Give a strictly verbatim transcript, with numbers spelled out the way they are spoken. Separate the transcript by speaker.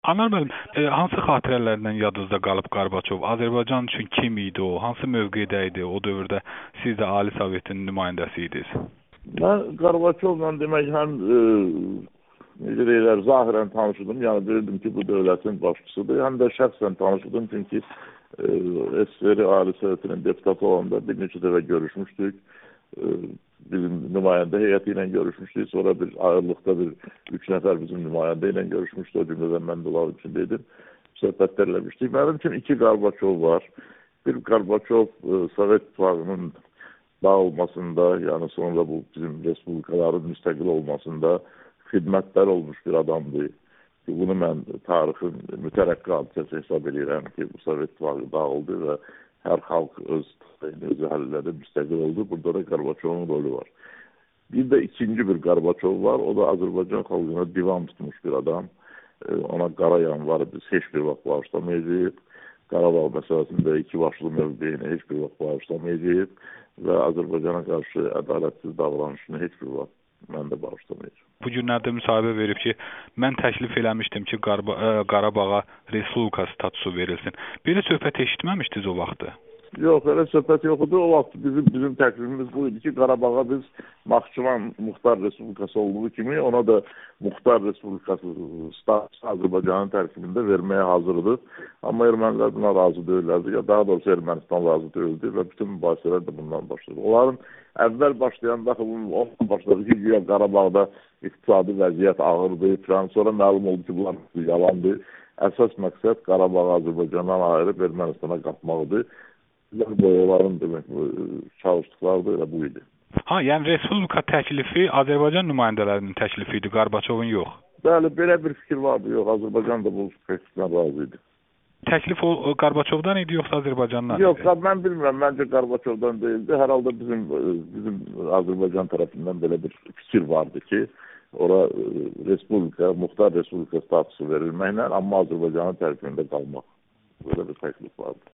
Speaker 1: Anar müəllim, e, hansı xatirələrdən yadınızda qalıb Qarbaçov? Azərbaycan üçün kim idi o? Hansı mövqedə idi? O dövrdə siz də Ali Sovetin nümayəndəsi idiniz.
Speaker 2: Mən Qarbaçovla demək həm e, necə deyirlər, zahirən tanışıdım. Yəni bilirdim ki, bu dövlətin başçısıdır. Həm də şəxsən tanışıdım çünki e, S S R Ali Sovetinin deputatı olanda bir neçə dəfə görüşmüşdük. E, bizim nümayəndə heyəti ilə görüşmüşdük. Sonra bir ayrılıqda bir üç nəfər bizim nümayəndə ilə görüşmüşdü. O cümlədən mən də onların içindeydim. Söhbətlər eləmişdik. Mənim üçün iki Qarbaçov var. Bir Qarbaçov e, Sovet İttifaqının dağılmasında, yəni sonra bu bizim respublikaların müstəqil olmasında xidmətlər olmuş bir adamdır. Bunu mən tarixin mütərəqqi hadisəsi hesab edirəm ki, bu Sovet İttifaqı dağıldı və hər xalq öz özü həll elədi, müstəqil oldu. Burada da Qarbaçovun rolü var. Bir də ikinci bir Qarbaçov var. O da Azərbaycan xalqına divan tutmuş bir adam. Ona qara yanvar biz heç bir vaxt bağışlamayacağıq. Qarabağ məsələsində iki başlı mövqeyini heç bir vaxt bağışlamayacağıq və Azərbaycana qarşı ədalətsiz davranışını heç bir vaxt mən də bağışlamayacağım.
Speaker 1: Bu günlərdə müsahibə verib ki, mən təklif eləmişdim ki, Qarba ə, Qarabağa Respublika statusu verilsin. Belə söhbət eşitməmişdiniz o vaxtı?
Speaker 2: Yox, elə söhbət yox idi. O vaxt bizim bizim təklifimiz bu idi ki, Qarabağa biz Naxçıvan Muxtar Respublikası olduğu kimi ona da Muxtar Respublikası statusu Azərbaycanın tərkibində verməyə hazırdıq. Amma ermənilər buna razı deyillərdi. Ya daha doğrusu Ermənistan razı deyildi və bütün mübahisələr də bundan başladı. Onların əvvəl başlayan daxilin ondan başladı ki, güya Qarabağda iqtisadi vəziyyət ağırdı. Sonra məlum oldu ki, bunlar yalandır. Əsas məqsəd Qarabağı Azərbaycandan ayırıb Ermənistana qatmaqdır. Onların demək çalışdıqları da elə bu idi.
Speaker 1: Ha, yəni Respublika təklifi Azərbaycan nümayəndələrinin təklifi idi, Qarbaçovun yox.
Speaker 2: Bəli, belə bir fikir vardı. Yox, Azərbaycan da bu təklifdən razı idi.
Speaker 1: Təklif o, o Qarbaçovdan idi, yoxsa Azərbaycandan idi?
Speaker 2: Yox, mən bilmirəm. Məncə Qarbaçovdan deyildi. Hər halda bizim bizim Azərbaycan tərəfindən belə bir fikir vardı ki, ora Respublika, Muxtar Respublika statusu verilməklə, amma Azərbaycanın tərkibində qalmaq. Böyle bir təklif vardı.